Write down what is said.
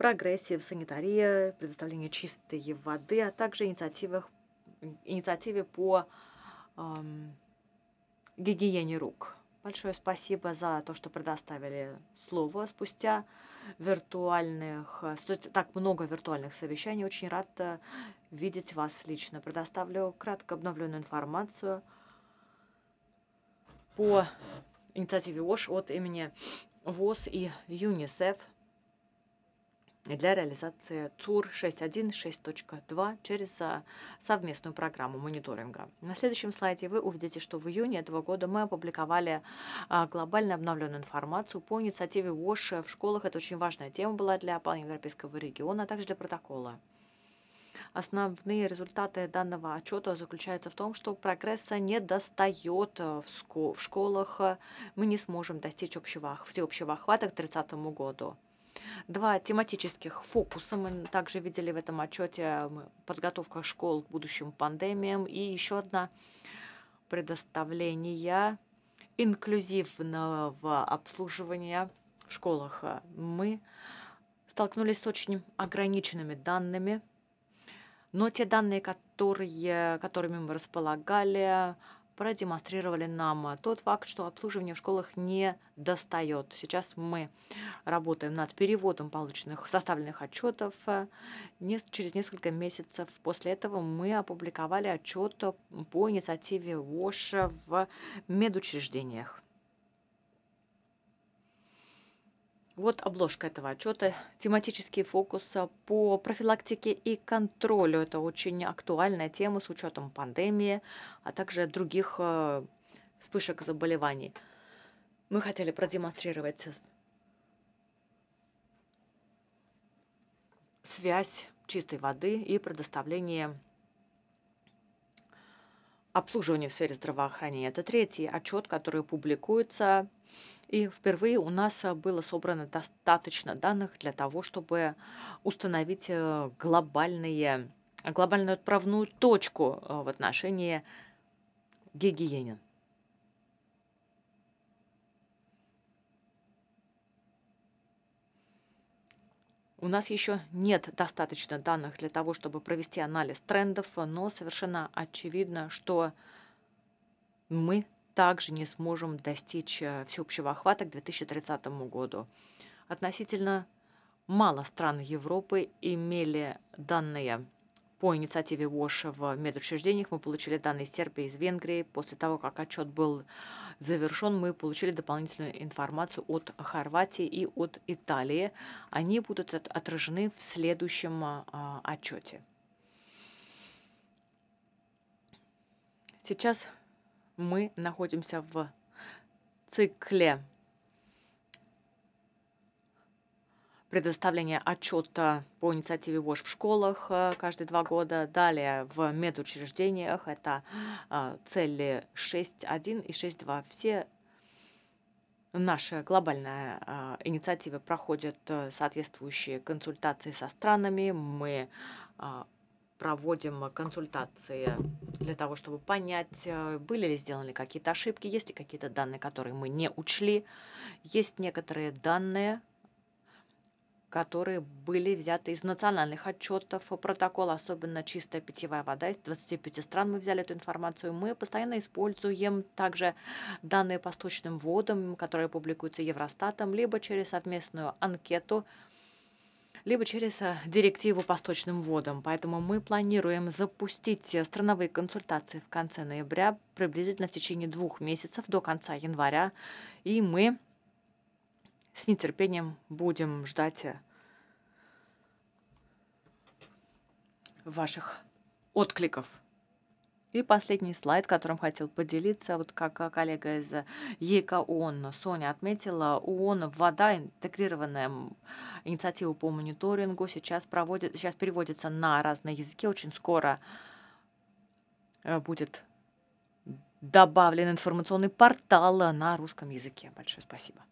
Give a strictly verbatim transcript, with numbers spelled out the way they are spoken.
прогрессе в санитарии, предоставлении чистой воды, а также инициативах, инициативе по эм, гигиене рук. Большое спасибо за то, что предоставили слово спустя виртуальных, э, спустя так много виртуальных совещаний. Очень рад э, видеть вас лично. Предоставлю кратко обновленную информацию по инициативе ВОШ от имени ВОЗ и ЮНИСЕФ для реализации ЦУР шесть точка один шесть точка два через а, совместную программу мониторинга. На следующем слайде вы увидите, что в июне этого года мы опубликовали а, глобально обновленную информацию по инициативе ВОШ в школах. Это очень важная тема была для паневропейского региона, а также для протокола. Основные результаты данного отчета заключаются в том, что прогресса не достает в, в школах. Мы не сможем достичь общего, всеобщего охвата к две тысячи тридцатому году. Два тематических фокуса мы также видели в этом отчете: подготовка школ к будущим пандемиям и еще одна предоставление инклюзивного обслуживания в школах. Мы столкнулись с очень ограниченными данными, но те данные, которые, которыми мы располагали, продемонстрировали нам тот факт, что обслуживание в школах не достает. Сейчас мы работаем над переводом полученных, составленных отчетов. Через несколько месяцев после этого мы опубликовали отчет по инициативе ВОШ в медучреждениях. Вот обложка этого отчета. Тематический фокус по профилактике и контролю. Это очень актуальная тема с учетом пандемии, а также других э, вспышек заболеваний. Мы хотели продемонстрировать связь чистой воды и предоставление обслуживания в сфере здравоохранения. Это третий отчет, который публикуется. И впервые у нас было собрано достаточно данных для того, чтобы установить глобальные, глобальную отправную точку в отношении гигиены. У нас еще нет достаточно данных для того, чтобы провести анализ трендов, но совершенно очевидно, что мы также не сможем достичь всеобщего охвата к две тысячи тридцатому году. Относительно мало стран Европы имели данные по инициативе ВОШ в медучреждениях. Мы получили данные из Сербии, из Венгрии. После того, как отчет был завершен, мы получили дополнительную информацию от Хорватии и от Италии. Они будут отражены в следующем а, отчете. Сейчас мы находимся в цикле предоставления отчета по инициативе ВОШ в школах каждые два года. Далее в медучреждениях это цели шесть точка один и шесть точка два. Все наши глобальные инициативы проходят соответствующие консультации со странами. Мы проводим консультации для того, чтобы понять, были ли сделаны какие-то ошибки, есть ли какие-то данные, которые мы не учли. Есть некоторые данные, которые были взяты из национальных отчетов протокола, особенно чистая питьевая вода. Из двадцати пяти стран мы взяли эту информацию. Мы постоянно используем также данные по сточным водам, которые публикуются Евростатом, либо через совместную анкету, либо через директиву по сточным водам. Поэтому мы планируем запустить страновые консультации в конце ноября, приблизительно в течение двух месяцев, до конца января. И мы с нетерпением будем ждать ваших откликов. И последний слайд, которым хотел поделиться, вот как коллега из ЕКООН Соня отметила, ООН «Вода», интегрированная инициатива по мониторингу, сейчас, проводит, сейчас переводится на разные языки. Очень скоро будет добавлен информационный портал на русском языке. Большое спасибо.